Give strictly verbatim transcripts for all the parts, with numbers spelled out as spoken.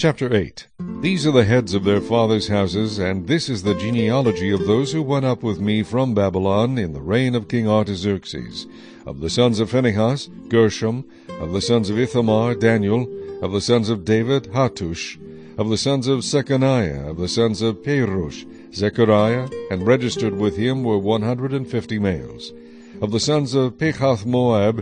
Chapter eight. These are the heads of their fathers' houses, and this is the genealogy of those who went up with me from Babylon in the reign of King Artaxerxes. Of the sons of Phinehas, Gershom. Of the sons of Ithamar, Daniel. Of the sons of David, Hattush. Of the sons of Shechaniah, of the sons of Perush, Zechariah, and registered with him were one hundred and fifty males. Of the sons of Pechath-Moab,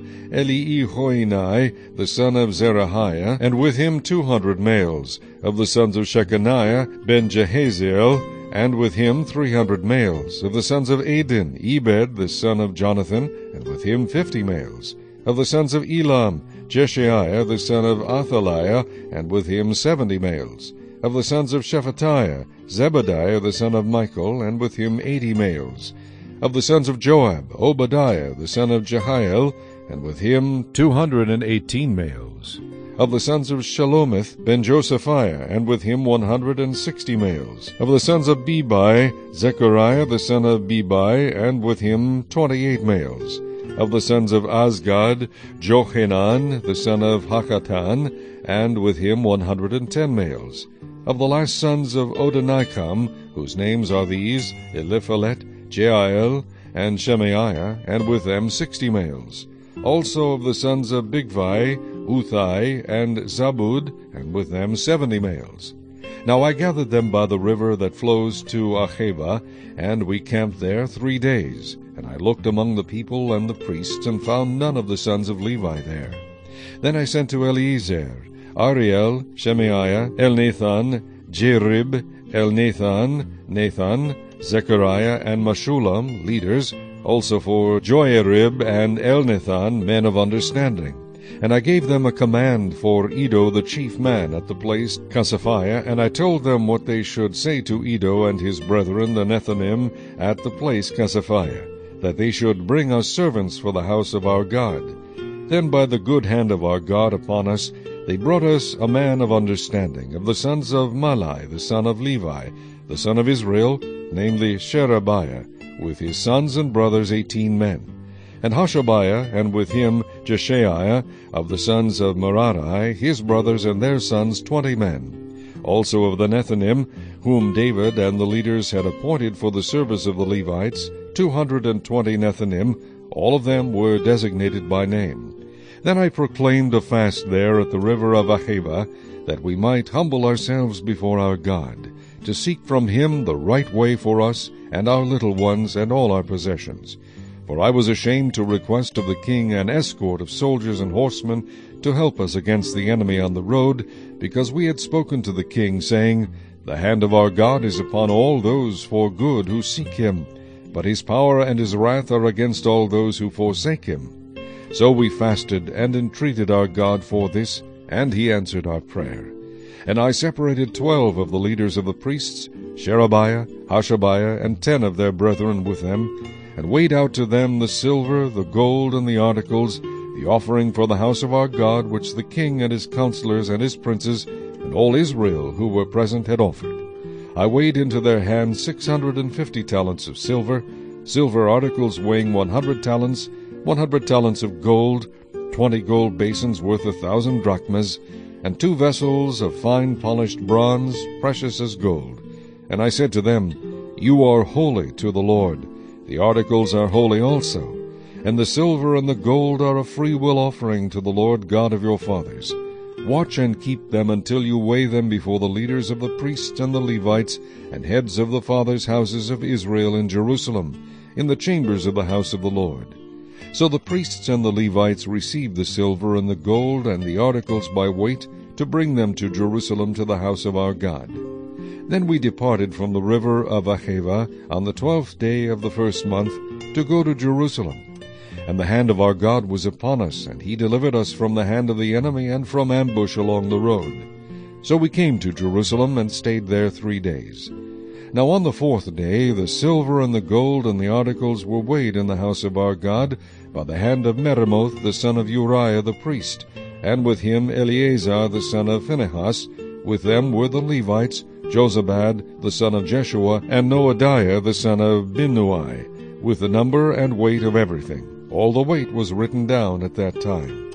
Eliehoenai, the son of Zerahiah, and with him two hundred males. Of the sons of Shechaniah, Ben-Jehaziel, and with him three hundred males. Of the sons of Adin, Ebed, the son of Jonathan, and with him fifty males. Of the sons of Elam, Jeshaiah, the son of Athaliah, and with him seventy males. Of the sons of Shephatiah, Zebadiah, the son of Michael, and with him eighty males. Of the sons of Joab, Obadiah, the son of Jehiel, and with him two hundred and eighteen males. Of the sons of Shelomith, Ben-Josephiah, and with him one hundred and sixty males. Of the sons of Bebai, Zechariah, the son of Bebai, and with him twenty-eight males. Of the sons of Azgad, Johanan, the son of Hakatan, and with him one hundred and ten males. Of the last sons of Odonikam, whose names are these, Eliphalet, Jeiel, and Shemaiah, and with them sixty males. Also of the sons of Bigvai, Uthai, and Zabud, and with them seventy males. Now I gathered them by the river that flows to Acheva, and we camped there three days. And I looked among the people and the priests, and found none of the sons of Levi there. Then I sent to Eliezer, Ariel, Shemaiah, Elnathan, Jerib, Elnathan, Nathan, Zechariah, and Meshullam, leaders, also for Joiarib and Elnathan, men of understanding. And I gave them a command for Iddo the chief man at the place Casaphiah, and I told them what they should say to Iddo and his brethren the Nethinim at the place Casaphiah, that they should bring us servants for the house of our God. Then by the good hand of our God upon us, they brought us a man of understanding, of the sons of Malai, the son of Levi, the son of Israel, namely Sherebiah, with his sons and brothers eighteen men. And Hashabiah, and with him Jeshaiah, of the sons of Merari, his brothers and their sons twenty men. Also of the Nethinim, whom David and the leaders had appointed for the service of the Levites, two hundred and twenty Nethinim, all of them were designated by name. Then I proclaimed a fast there at the river of Acheva, that we might humble ourselves before our God, to seek from him the right way for us, and our little ones, and all our possessions. For I was ashamed to request of the king an escort of soldiers and horsemen to help us against the enemy on the road, because we had spoken to the king, saying, The hand of our God is upon all those for good who seek him, but his power and his wrath are against all those who forsake him. So we fasted and entreated our God for this, and he answered our prayer. And I separated twelve of the leaders of the priests, Sherebiah, Hashabiah, and ten of their brethren with them, and weighed out to them the silver, the gold, and the articles, the offering for the house of our God, which the king and his counselors and his princes, and all Israel who were present had offered. I weighed into their hands six hundred and fifty talents of silver, silver articles weighing one hundred talents, one hundred talents of gold, twenty gold basins worth a thousand drachmas, and two vessels of fine polished bronze, precious as gold. And I said to them, You are holy to the Lord. The articles are holy also, and the silver and the gold are a freewill offering to the Lord God of your fathers. Watch and keep them until you weigh them before the leaders of the priests and the Levites, and heads of the fathers' houses of Israel in Jerusalem, in the chambers of the house of the Lord. So the priests and the Levites received the silver and the gold and the articles by weight, to bring them to Jerusalem to the house of our God. Then we departed from the river of Acheva on the twelfth day of the first month, to go to Jerusalem. And the hand of our God was upon us, and he delivered us from the hand of the enemy and from ambush along the road. So we came to Jerusalem, and stayed there three days. Now on the fourth day the silver and the gold and the articles were weighed in the house of our God by the hand of Meremoth the son of Uriah the priest, and with him Eleazar the son of Phinehas. With them were the Levites, Jozabad the son of Jeshua, and Noadiah the son of Binnui, with the number and weight of everything. All the weight was written down at that time.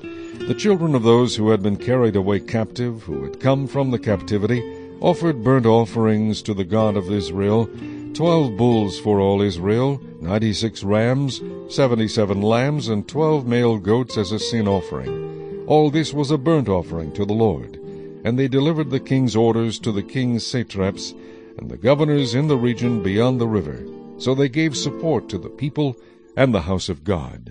The children of those who had been carried away captive, who had come from the captivity, offered burnt offerings to the God of Israel, twelve bulls for all Israel, ninety-six rams, seventy-seven lambs, and twelve male goats as a sin offering. All this was a burnt offering to the Lord. And they delivered the king's orders to the king's satraps and the governors in the region beyond the river. So they gave support to the people and the house of God.